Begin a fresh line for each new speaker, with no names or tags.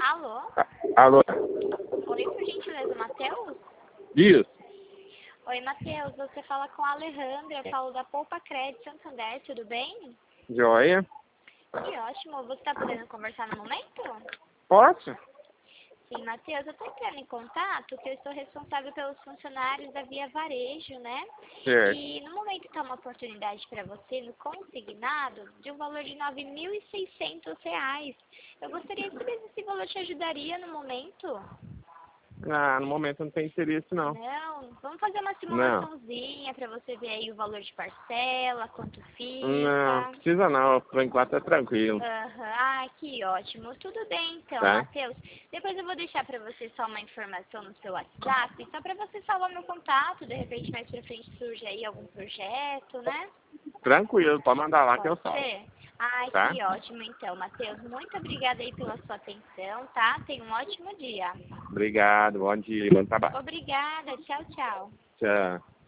Alô?
Alô?
Oi, por gentileza, Matheus?
Isso.
Oi, Matheus, você fala com a Alejandra, eu falo da Poupa Crédito Santander, tudo bem?
Joia?
Que ótimo, você está podendo conversar no momento?
Posso?
Sim, Matheus, eu estou entrando em contato porque eu estou responsável pelos funcionários da Via Varejo, né?
Certo.
E no momento está uma oportunidade para você no consignado de um valor de R$ 9.600. Eu gostaria de saber se esse valor te ajudaria no momento.
Ah, no momento não tem interesse, não.
Não, vamos fazer uma
Não.
simulaçãozinha para você ver aí o valor de parcela, quanto
Não,
fica.
precisa não. Por enquanto é tranquilo.
Aham, ah, que ótimo. Tudo bem então,
Tá?
Matheus. Depois eu vou deixar para você só uma informação no seu WhatsApp, só para você salvar meu contato, de repente mais pra frente surge aí algum projeto, né?
Tranquilo, pode mandar lá que eu
Pode
salvo.
ser? Ai,
Tá?
que ótimo então, Matheus. Muito obrigada aí pela sua atenção, tá? Tenha um ótimo dia.
Obrigado, bom dia, bom trabalho.
Obrigada, tchau, tchau.
Tchau.